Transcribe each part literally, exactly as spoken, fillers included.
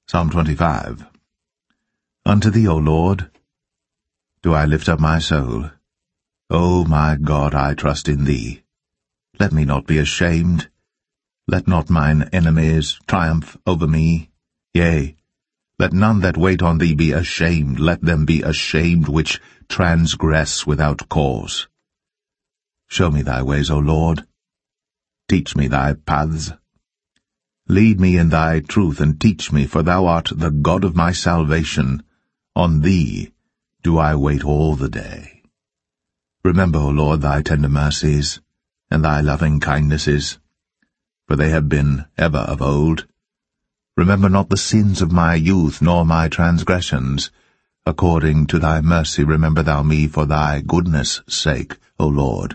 Psalm twenty-five. Unto thee, O Lord, do I lift up my soul. O my God, I trust in thee. Let me not be ashamed. Let not mine enemies triumph over me. Yea, let none that wait on thee be ashamed. Let them be ashamed which transgress without cause. Show me thy ways, O Lord. Teach me thy paths. Lead me in thy truth, and teach me, for thou art the God of my salvation. On thee do I wait all the day. Remember, O Lord, thy tender mercies, and thy loving kindnesses, for they have been ever of old. Remember not the sins of my youth, nor my transgressions. According to thy mercy remember thou me for thy goodness' sake, O Lord.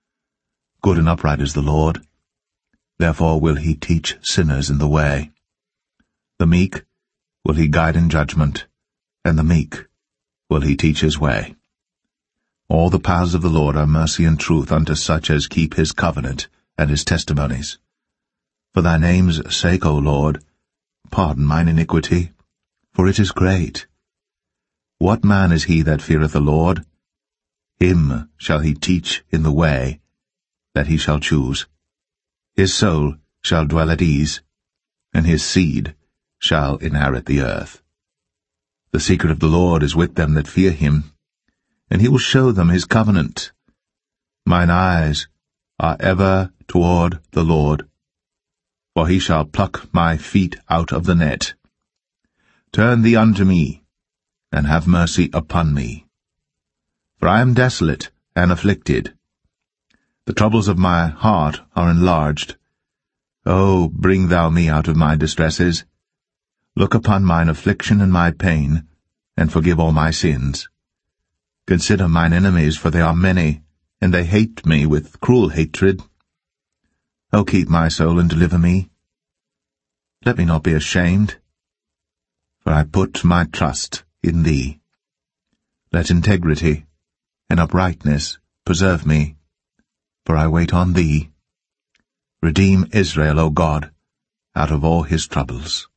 Good and upright is the Lord. Therefore will he teach sinners in the way. The meek will he guide in judgment, and the meek will he teach his way. All the paths of the Lord are mercy and truth unto such as keep his covenant and his testimonies. For thy name's sake, O Lord, pardon mine iniquity, for it is great. What man is he that feareth the Lord? Him shall he teach in the way that he shall choose. His soul shall dwell at ease, and his seed shall inherit the earth. The secret of the Lord is with them that fear him, and he will show them his covenant. Mine eyes are ever toward the Lord, for he shall pluck my feet out of the net. Turn thee unto me, and have mercy upon me. For I am desolate and afflicted. The troubles of my heart are enlarged. O bring thou me out of my distresses. Look upon mine affliction and my pain, and forgive all my sins. Consider mine enemies, for they are many, and they hate me with cruel hatred. O keep my soul and deliver me. Let me not be ashamed, for I put my trust in thee. Let integrity and uprightness preserve me, for I wait on thee. Redeem Israel, O God, out of all his troubles.